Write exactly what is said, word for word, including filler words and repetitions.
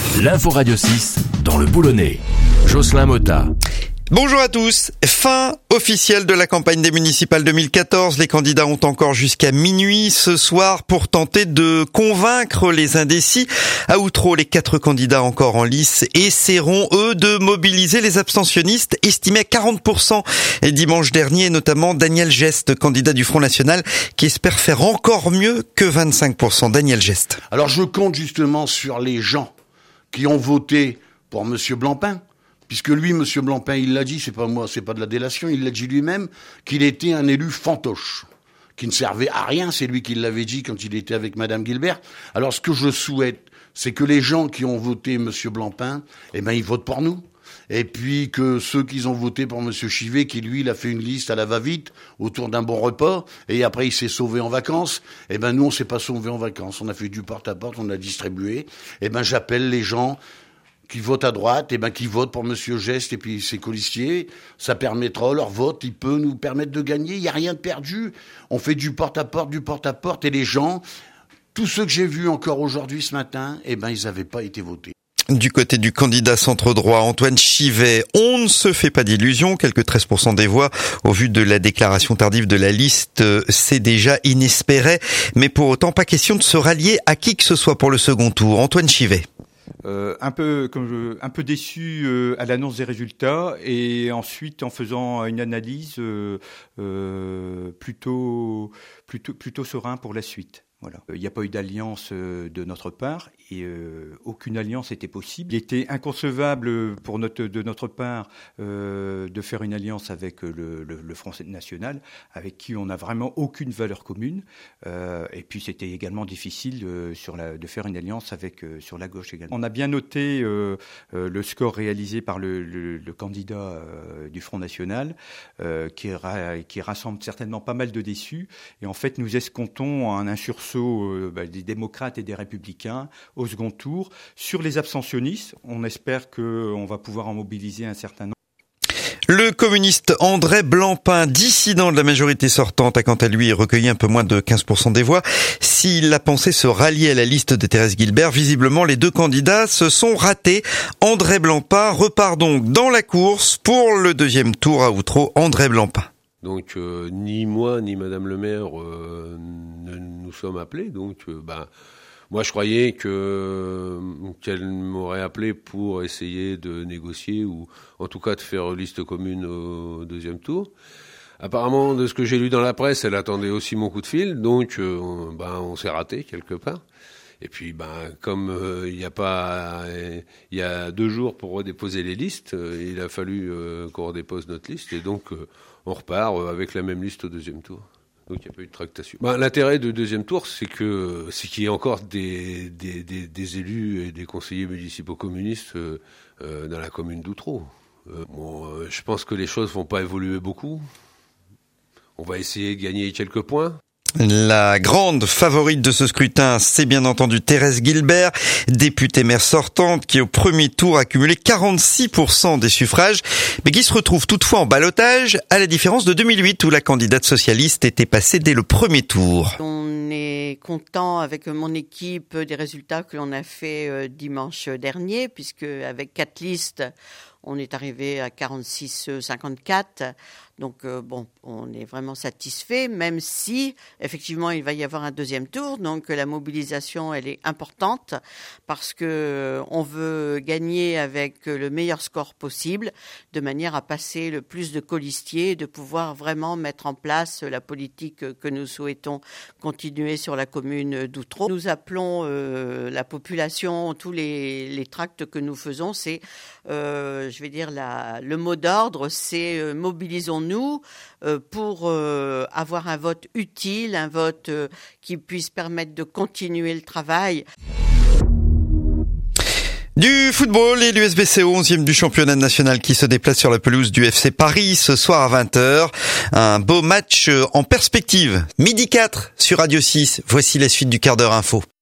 L'info Radio six dans le Boulonnais. Jocelyn Motta. Bonjour à tous. Fin officielle de la campagne des municipales deux mille quatorze. Les candidats ont encore jusqu'à minuit ce soir pour tenter de convaincre les indécis. À Outreau, les quatre candidats encore en lice essaieront, eux, de mobiliser les abstentionnistes estimés à quarante pour cent. Et dimanche dernier, notamment Daniel Geste, candidat du Front National, qui espère faire encore mieux que vingt-cinq pour cent. Daniel Geste. Alors je compte justement sur les gens qui ont voté pour Monsieur Blancpain. Puisque lui, Monsieur Blancpain, il l'a dit, c'est pas moi, c'est pas de la délation, il l'a dit lui-même, qu'il était un élu fantoche, qui ne servait à rien, c'est lui qui l'avait dit quand il était avec Madame Guilbert. Alors ce que je souhaite, c'est que les gens qui ont voté Monsieur Blancpain, eh ben ils votent pour nous. Et puis que ceux qui ont voté pour Monsieur Chivet, qui lui, il a fait une liste à la va-vite, autour d'un bon repas, et après il s'est sauvé en vacances, eh ben nous on s'est pas sauvé en vacances, on a fait du porte-à-porte, on a distribué, eh ben j'appelle les gens qui votent à droite, et ben qui votent pour Monsieur Geste et puis ses colistiers. Ça permettra, leur vote, il peut nous permettre de gagner. Il n'y a rien de perdu. On fait du porte-à-porte, du porte-à-porte, et les gens, tous ceux que j'ai vus encore aujourd'hui, ce matin, eh ben ils n'avaient pas été votés. Du côté du candidat centre-droit, Antoine Chivet, on ne se fait pas d'illusions. Quelques treize pour cent des voix, au vu de la déclaration tardive de la liste, c'est déjà inespéré. Mais pour autant, pas question de se rallier à qui que ce soit pour le second tour. Antoine Chivet. Euh, un peu, comme je, un peu déçu euh, à l'annonce des résultats, et ensuite en faisant une analyse euh, euh, plutôt, plutôt, plutôt serein pour la suite. Voilà. Il n'y a pas eu d'alliance euh, de notre part et euh, aucune alliance était possible. Il était inconcevable pour notre, de notre part euh, de faire une alliance avec le, le, le Front National, avec qui on n'a vraiment aucune valeur commune. Euh, et puis c'était également difficile euh, sur la, de faire une alliance avec euh, sur la gauche également. On a bien noté euh, euh, le score réalisé par le, le, le candidat euh, du Front National, euh, qui, ra, qui rassemble certainement pas mal de déçus. Et en fait, nous escomptons un sursaut des démocrates et des républicains au second tour. Sur les abstentionnistes, on espère qu'on va pouvoir en mobiliser un certain nombre. Le communiste André Blancpain, dissident de la majorité sortante, a quant à lui recueilli un peu moins de quinze pour cent des voix. S'il a pensé se rallier à la liste de Thérèse Guilbert, visiblement les deux candidats se sont ratés. André Blancpain repart donc dans la course pour le deuxième tour à Outreau. André Blancpain. Donc euh, ni moi ni Madame le maire euh, ne nous sommes appelés. Donc euh, bah moi je croyais que qu'elle m'aurait appelé pour essayer de négocier ou en tout cas de faire liste commune au deuxième tour. Apparemment, de ce que j'ai lu dans la presse, elle attendait aussi mon coup de fil. Donc euh, on, bah on s'est raté quelque part. Et puis, ben, comme il euh, y a pas, il y a deux jours pour redéposer les listes, euh, il a fallu euh, qu'on redépose notre liste, et donc euh, on repart euh, avec la même liste au deuxième tour. Donc il n'y a pas eu de tractation. Ben, l'intérêt du deuxième tour, c'est que c'est qu'il y ait encore des, des, des, des élus et des conseillers municipaux communistes euh, euh, dans la commune d'Outreau. Euh, bon, euh, je pense que les choses vont pas évoluer beaucoup. On va essayer de gagner quelques points. La grande favorite de ce scrutin, c'est bien entendu Thérèse Guilbert, députée maire sortante, qui au premier tour a cumulé quarante-six pour cent des suffrages, mais qui se retrouve toutefois en ballottage, à la différence de deux mille huit où la candidate socialiste était passée dès le premier tour. On est content avec mon équipe des résultats que l'on a fait dimanche dernier, puisque avec quatre listes, on est arrivé à quarante-six virgule cinquante-quatre. Donc euh, bon, on est vraiment satisfait, même si effectivement il va y avoir un deuxième tour. Donc la mobilisation elle est importante parce que on veut gagner avec le meilleur score possible, de manière à passer le plus de colistiers, de pouvoir vraiment mettre en place la politique que nous souhaitons continuer sur la commune d'Outreau. Nous appelons euh, la population, tous les, les tracts que nous faisons, c'est, euh, je vais dire, la, le mot d'ordre, c'est euh, mobilisons-nous. nous euh, pour euh, avoir un vote utile, un vote euh, qui puisse permettre de continuer le travail. Du football et l'U S B C onzième du championnat national qui se déplace sur la pelouse du F C Paris ce soir à vingt heures. Un beau match en perspective. Midi quatre sur Radio six. Voici la suite du quart d'heure info.